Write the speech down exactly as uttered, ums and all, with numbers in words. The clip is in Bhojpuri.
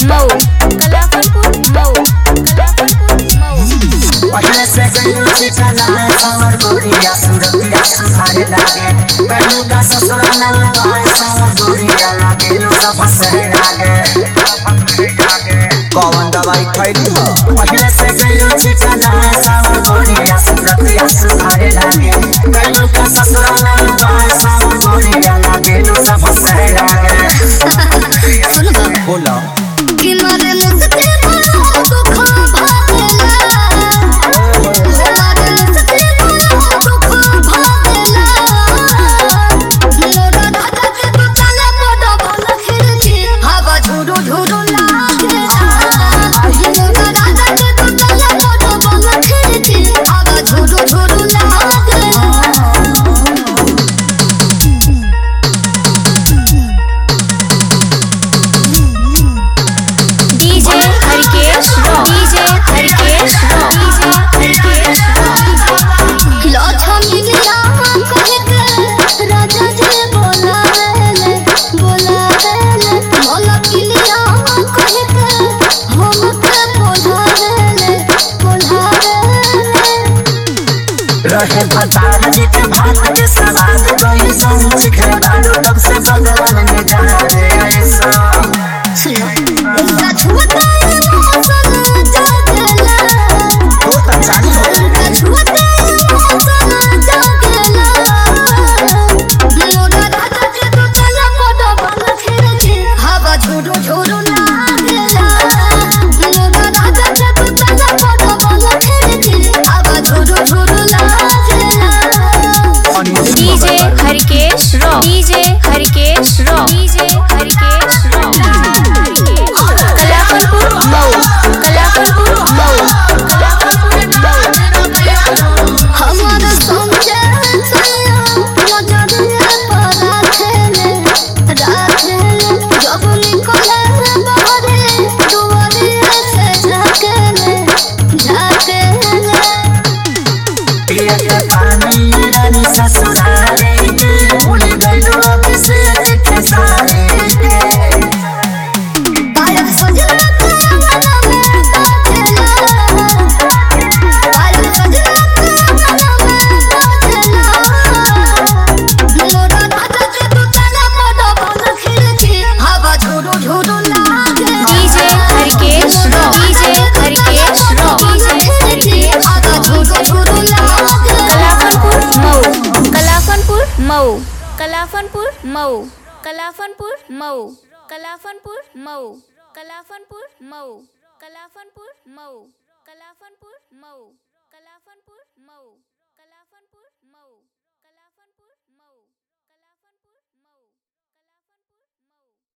मऊ कलाफनपुर मऊ कलाफनपुर मऊ पहले से गई चला है सावर गोरिया सुरतिया सुधारे लागे पहलू का ससुराना लगाए सावर गोरिया लागे लो सब सहे लागे कौन दवाई खैली हो पहले से गई चला है सावर गोरिया सुरतिया सुधारे लागे पहलू का ससुराना लगाए सावर गोरिया लागे लो सब सहे लागे सुन बाबू बोला कि मारे मुझसे बड़ा दुख भागेला मारे मुझसे बड़ा दुख भागेला मोरा दादा के तो चले बड़ा भला खिड़की हवा झुरु झुरु लागेला मोरा दादा के तो चले बड़ा भला खिड़की हवा झुरु झुरु लागेला DJ Harkesh rock DJ Harkesh rock DJ Harkesh rock लाछा मिलिया कहे के राजा जी बोलावेले बोलावेले मोला किलिया कहे के हम के बोलावेले बोलावेले रहे बतार जी के भात के सवाद कोई समझ के डालो तब से भगवान ने जाना रे ऐसा उनका छुटा मौसम जागेला बहुत अच्छा नहीं हो उनका छुटा मौसम जागेला मोरा राजा के तो चला बड़ा भला खिड़की हवा झुरु झुरु लागेला मोरा राजा के तो चला बड़ा भला खिड़की हवा झुरु झुरु लागेला DJ Harkesh rock DJ Harkesh rock DJ Harkesh rock Kalafanpur Mau Kalafanpur Mau Kalafanpur Mau हमारा समझे सैया नजरिए पर राखेले राखेले जब निकले बाहरे दुआरिए से झाकेले झाकेले पिया के पानी रानी ससुराले के उड़ गई लोग से देखे सारे के पायल सजना कमला में बाजेला पायल सजना कमला में बाजेला मोरा दादा के तो चला बड़ा भला खिड़की हवा झुरु झुरु लागे DJ Harkesh rock DJ Harkesh rock DJ Harkesh हवा झुरु झुरु लागे कलाफनपुर मऊ कलाफनपुर मऊ कलाफनपुर मऊ कलाफनपुर मऊ कलाफनपुर मऊ कलाफनपुर मऊ कलाफनपुर मऊ कलाफनपुर मऊ कलाफनपुर मऊ कलाफनपुर मऊ कलाफनपुर मऊ